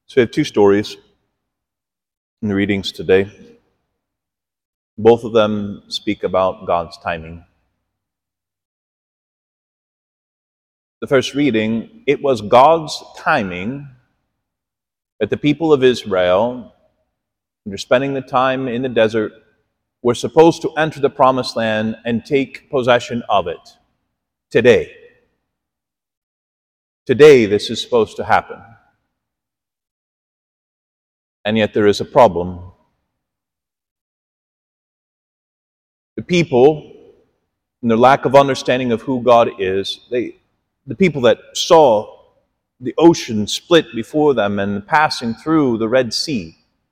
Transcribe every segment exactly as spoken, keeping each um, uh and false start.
So we have two stories in the readings today. Both of them speak about God's timing. The first reading, it was God's timing that the people of Israel, after spending the time in the desert, were supposed to enter the promised land and take possession of it. Today. Today this is supposed to happen. And yet there is a problem. The people, in their lack of understanding of who God is, they, the people that saw the ocean split before them and passing through the Red Sea,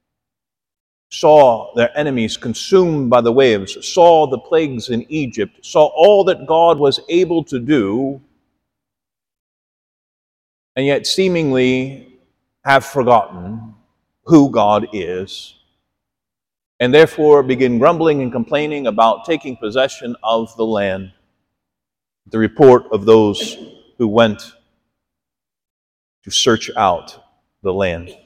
saw their enemies consumed by the waves, saw the plagues in Egypt, saw all that God was able to do, and yet seemingly have forgotten who God is, and therefore begin grumbling and complaining about taking possession of the land. The report of those who went to search out the land.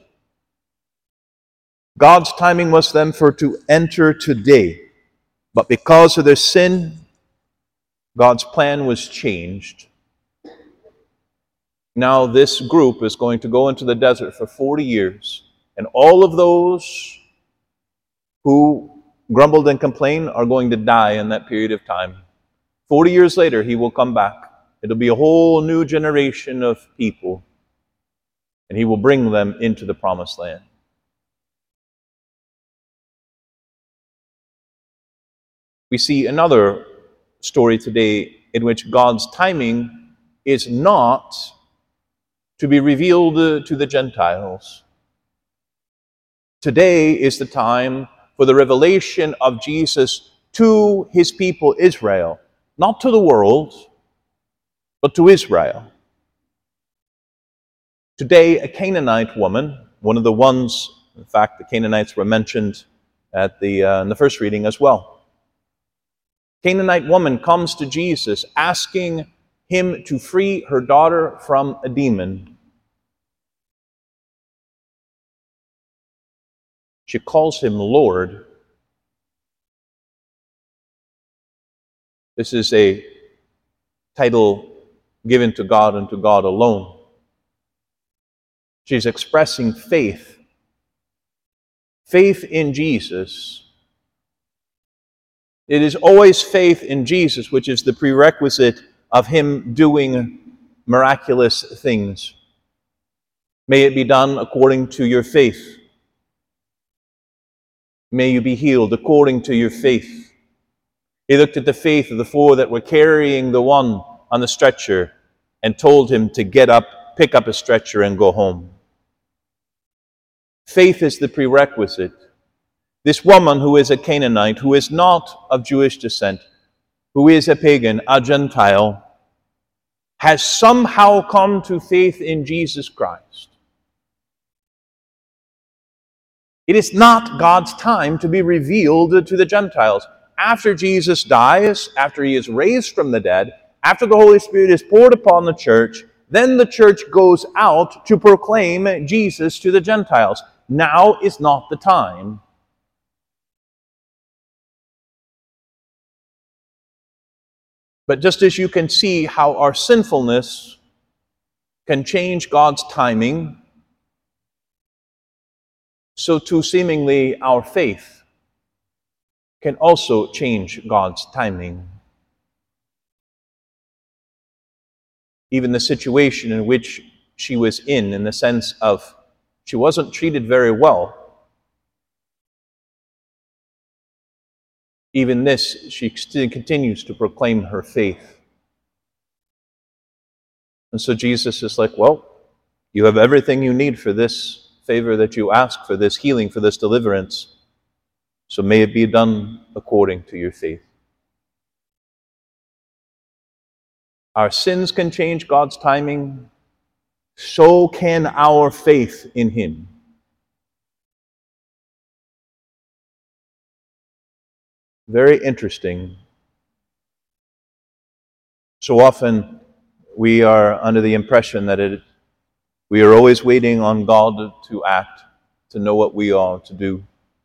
God's timing was then for to enter today, but because of their sin, God's plan was changed. Now this group is going to go into the desert for forty years, and all of those who grumbled and complained are going to die in that period of time. forty years later, he will come back. It'll be a whole new generation of people, and he will bring them into the promised land. We see another story today in which God's timing is not to be revealed to the Gentiles. Today is the time for the revelation of Jesus to his people Israel, not to the world, but to Israel. Today, a Canaanite woman, one of the ones, in fact, the Canaanites were mentioned at the uh, in the first reading as well. Canaanite woman comes to Jesus asking him to free her daughter from a demon. She calls him Lord. This is a title given to God and to God alone. She's expressing faith. Faith in Jesus. It is always faith in Jesus, which is the prerequisite of him doing miraculous things. May it be done according to your faith. May you be healed according to your faith. He looked at the faith of the four that were carrying the one on the stretcher and told him to get up, pick up a stretcher, and go home. Faith is the prerequisite. This woman who is a Canaanite, who is not of Jewish descent, who is a pagan, a Gentile, has somehow come to faith in Jesus Christ. It is not God's time to be revealed to the Gentiles. After Jesus dies, after he is raised from the dead, after the Holy Spirit is poured upon the church, then the church goes out to proclaim Jesus to the Gentiles. Now is not the time. But just as you can see how our sinfulness can change God's timing, so too seemingly our faith can also change God's timing. Even the situation in which she was in, in the sense of she wasn't treated very well, even this, she still continues to proclaim her faith. And so Jesus is like, well, you have everything you need for this favor that you ask, for this healing, for this deliverance. So may it be done according to your faith. Our sins can change God's timing. So can our faith in him. Very interesting. So often we are under the impression that it We are always waiting on God to act, to know what we are to do.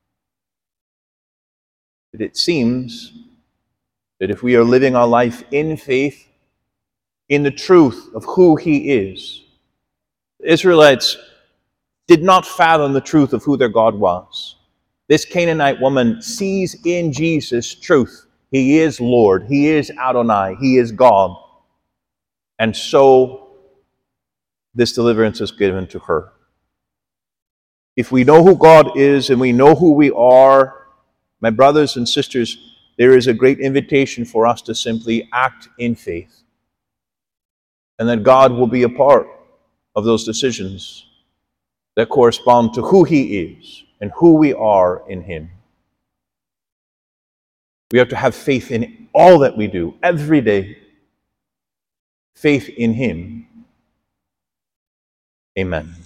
But it seems that if we are living our life in faith, in the truth of who He is, the Israelites did not fathom the truth of who their God was. This Canaanite woman sees in Jesus truth. He is Lord. He is Adonai. He is God. And so this deliverance is given to her. If we know who God is and we know who we are, my brothers and sisters, there is a great invitation for us to simply act in faith. And that God will be a part of those decisions that correspond to who He is and who we are in Him. We have to have faith in all that we do, every day. Faith in Him. Amen.